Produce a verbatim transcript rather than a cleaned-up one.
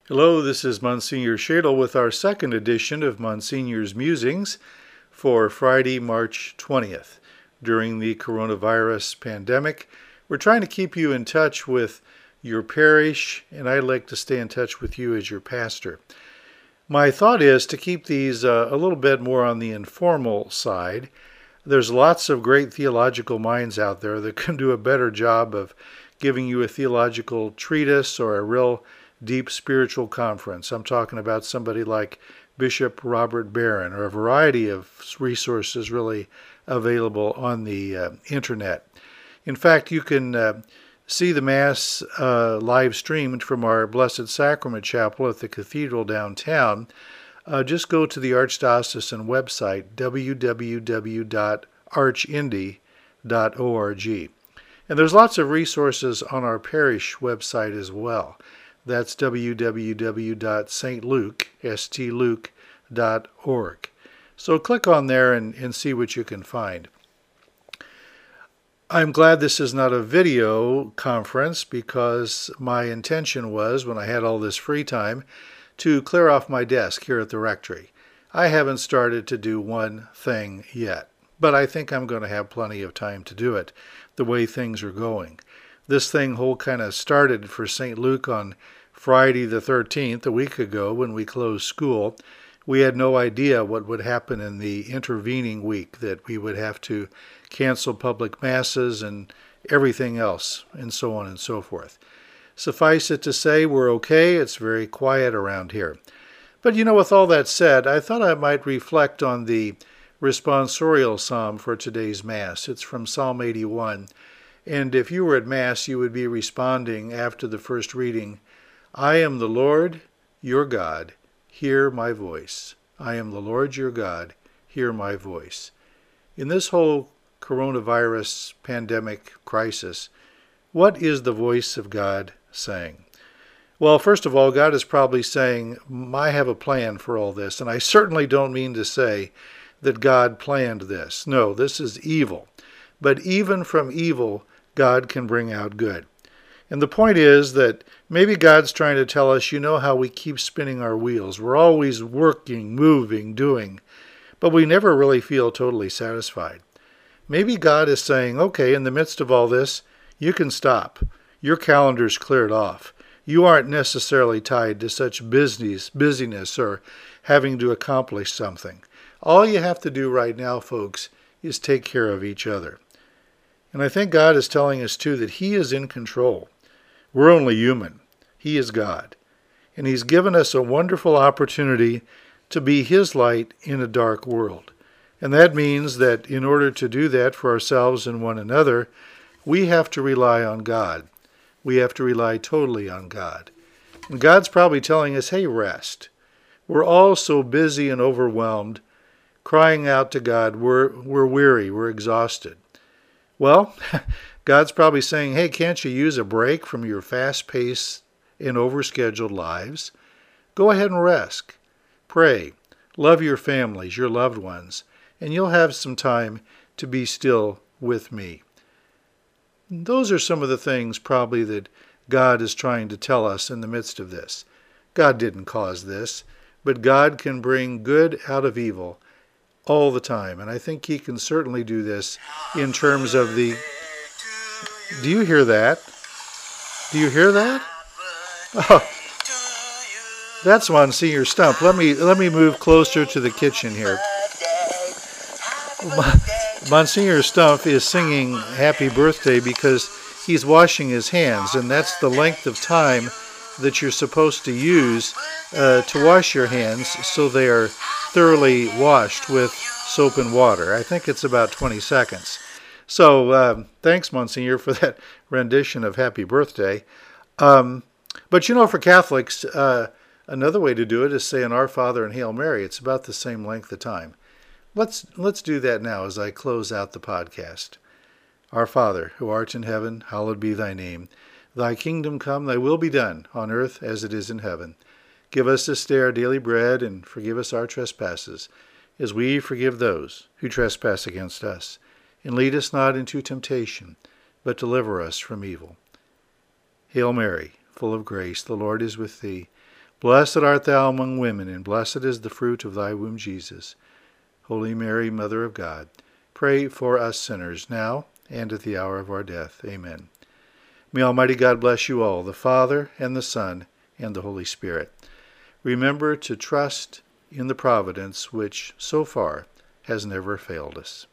Hello, this is Monsignor Shadle with our second edition of Monsignor's Musings for Friday, March twentieth. During the coronavirus pandemic, we're trying to keep you in touch with your parish, and I'd like to stay in touch with you as your pastor. My thought is to keep these uh, a little bit more on the informal side. There's lots of great theological minds out there that can do a better job of giving you a theological treatise or a real deep spiritual conference. I'm talking about somebody like Bishop Robert Barron, or a variety of resources really available on the uh, internet. In fact, you can uh, see the Mass uh, live streamed from our Blessed Sacrament Chapel at the Cathedral downtown. Uh, just go to the Archdiocesan website, w w w dot archindy dot org. And there's lots of resources on our parish website as well. That's w w w dot s t luke dot org. So click on there and, and see what you can find. I'm glad this is not a video conference because my intention was, when I had all this free time, to clear off my desk here at the rectory. I haven't started to do one thing yet, but I think I'm going to have plenty of time to do it the way things are going. This thing whole kind of started for Saint Luke on Friday the thirteenth, a week ago when we closed school. We had no idea what would happen in the intervening week, that we would have to cancel public masses and everything else, and so on and so forth. Suffice it to say, we're okay. It's very quiet around here. But you know, with all that said, I thought I might reflect on the responsorial psalm for today's Mass. It's from Psalm eighty-one. And if you were at Mass, you would be responding after the first reading, I am the Lord, your God, hear my voice. I am the Lord your God, hear my voice. In this whole coronavirus pandemic crisis, what is the voice of God saying? Well, first of all, God is probably saying, I have a plan for all this, and I certainly don't mean to say that God planned this. No, this is evil. But even from evil, God can bring out good. And the point is that maybe God's trying to tell us, you know how we keep spinning our wheels. We're always working, moving, doing, but we never really feel totally satisfied. Maybe God is saying, okay, in the midst of all this, you can stop. Your calendar's cleared off. You aren't necessarily tied to such business, busyness or having to accomplish something. All you have to do right now, folks, is take care of each other. And I think God is telling us, too, that He is in control. We're only human. He is God. And He's given us a wonderful opportunity to be His light in a dark world. And that means that in order to do that for ourselves and one another, we have to rely on God. We have to rely totally on God. And God's probably telling us, hey, rest. We're all so busy and overwhelmed, crying out to God. We're, we're weary. We're exhausted. Well, God's probably saying, hey, can't you use a break from your fast-paced and overscheduled lives? Go ahead and rest. Pray. Love your families, your loved ones, and you'll have some time to be still with me. Those are some of the things probably that God is trying to tell us in the midst of this. God didn't cause this, but God can bring good out of evil all the time. And I think He can certainly do this in terms of the... Do you hear that? Do you hear that? Oh, that's Monsignor Stump. Let me, let me move closer to the kitchen here. Monsignor Stump is singing Happy Birthday because he's washing his hands, and that's the length of time that you're supposed to use uh, to wash your hands so they are thoroughly washed with soap and water. I think it's about twenty seconds. So uh, thanks, Monsignor, for that rendition of Happy Birthday. Um, but you know, for Catholics, uh, another way to do it is say an Our Father and Hail Mary. It's about the same length of time. Let's let's do that now as I close out the podcast. Our Father, who art in heaven, hallowed be thy name. Thy kingdom come, thy will be done, on earth as it is in heaven. Give us this day our daily bread, and forgive us our trespasses, as we forgive those who trespass against us. And lead us not into temptation, but deliver us from evil. Hail Mary, full of grace, the Lord is with thee. Blessed art thou among women, and blessed is the fruit of thy womb, Jesus. Holy Mary, Mother of God, pray for us sinners, now and at the hour of our death. Amen. May Almighty God bless you all, the Father, and the Son, and the Holy Spirit. Remember to trust in the providence which, so far, has never failed us.